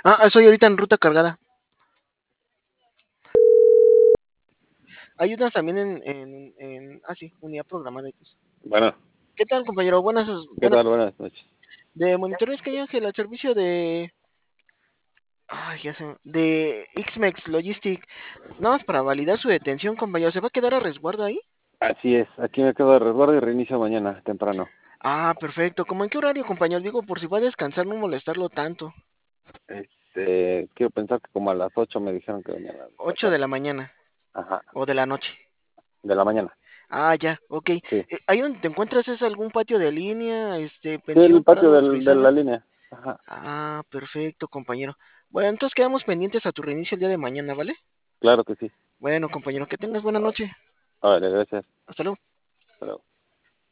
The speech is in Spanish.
Soy ahorita en ruta cargada. Ayudas también sí, unidad programada X. Bueno, ¿Qué tal, compañero? ¿qué Buenas tal? noches. Buenas noches. De monitores que Ángel, al servicio de XMEX Logistic. Nada más para validar su detención, compañero. ¿Se va a quedar a resguardo ahí? Así es, aquí me quedo de resguardo y reinicio mañana temprano. Perfecto. ¿Cómo en qué horario, compañero? Digo, por si va a descansar, no molestarlo tanto. Quiero pensar que como a las 8 me dijeron que venían a 8 de sacar. la mañana Ajá, o de la noche. de la mañana. Ya, ok. Sí, Ahí donde te encuentras es algún patio de línea, sí, pensión, el patio parada de la motorizada. línea. Ajá, Perfecto, compañero. Bueno, entonces quedamos pendientes a tu reinicio el día de mañana, ¿vale? claro que sí. Bueno, compañero, que tengas buena noche. Vale, gracias. Hasta luego. Hasta luego.